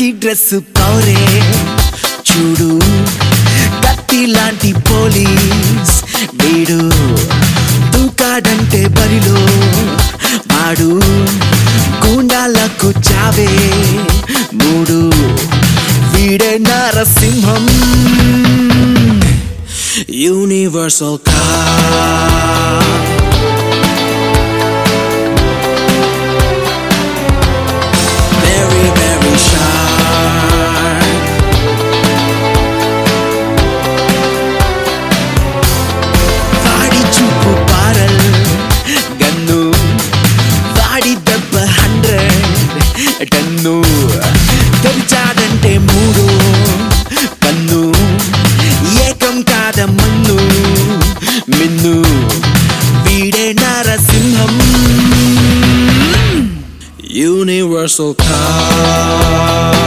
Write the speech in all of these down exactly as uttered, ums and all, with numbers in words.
కాకి డ్రెస్ పౌరే చూడు కత్తి లాంటి పోలీస్ వీడు తూకాడంటే బరిలో వాడు గూండాలకు చావే మూడు వీడే నరసింహం యూనివర్సల్ కాప్ టన్ను తెరిచాడంటే మూడు కన్ను ఏకం కాదమన్ను మిన్ను వీడే Narasimham universal cop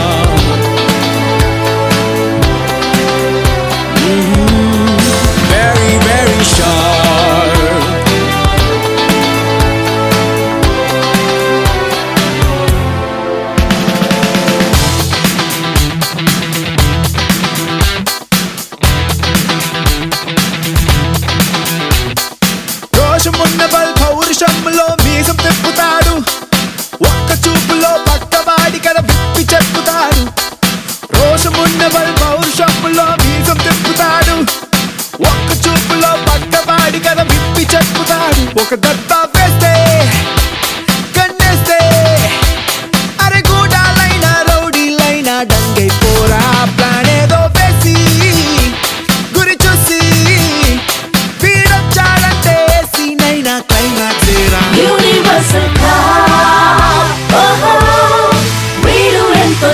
very very sharp రోషమున్న బల్ పౌరుషంలో మీసం తిప్పుతాడు ఒక్క చూపులో పక్కవాడి కథ విప్పి చెప్పుతాడు రోషమున్న బల్ పౌరుషంలో మీసం తిప్పుతాడు ఒక్క చూపులో పక్కవాడి కథ విప్పి చెప్పుతాడు ఒక దత్త వేస్తే కన్నేస్తే అరే గూడాలైనా రౌడీలైనా డంగైపోరా ప్లాన్ ఏదో వేసి గురి చూసి వీడొచ్చాడంటే సీనైనా క్లైమాక్స్ ఏరా Universal Cup, oh, వీడు ఎంతో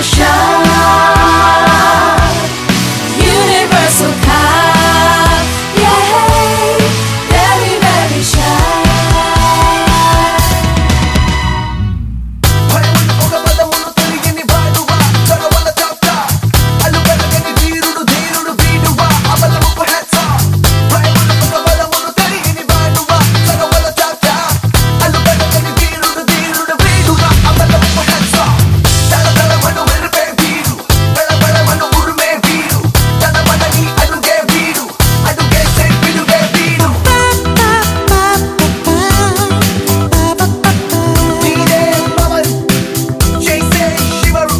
sharp. Universal Cup, yeah, very very sharp. భయమున్న ఒక బలమును తొలగిని వాడువా చరవల చాప్ట అలు బలగని వీరుడు ధీరుడు వీడువా అబలముకు హెడ్స్ ఆఫ్ భయమున్న ఒక బలమును తొలగిని వాడువా చరవల చాప్ట అలు బలగని వీరుడు ధీరుడు వీడువా అబలముకు హెడ్స్ ఆఫ్ తల తలమను వెరుపే వీడు బల బలమను ఉరుమే వీడు తన మనని అడుగే వీడు అడుగేసే పిడుగే వీడు వీడే పవన్ చేసే శివరు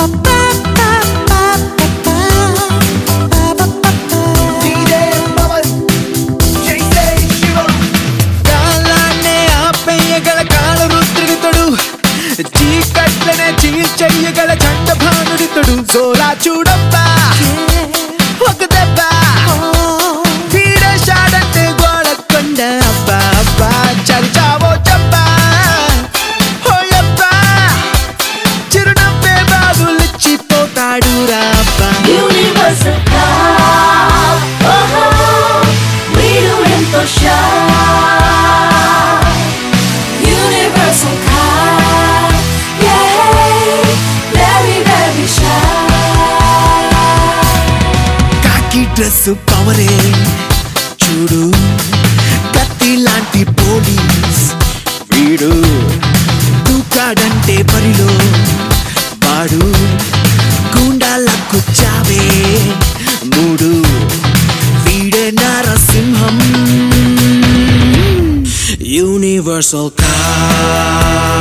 వీడే పవన్ చేసే శివరు కాలాన్నే ఆపేయగల కాల రుద్రుడితడు చీకట్లనే చీల్చెయ్యగల చండభానుడితడు జోలా చూడబ్బా ఒక దెబ్బ వీడేశాడంటే గోడకొండ అబ్బా అబ్బా చరిచావో చెప్పా ఓయబ్బా చిరునవ్వే బాధులిచ్చిపోతాడు రా అబ్బా Universal Cup, oh, వీడు ఎంతో sharp. Universal Cup, yeah, very very sharp. కాకి డ్రెస్ పవరే చూడు కత్తి లాంటి పోలీస్ వీడు తూకాడంటే బరిలో వాడు గూండాలకు చావే మూడు వీడే నరసింహం యూనివర్సల్ కాప్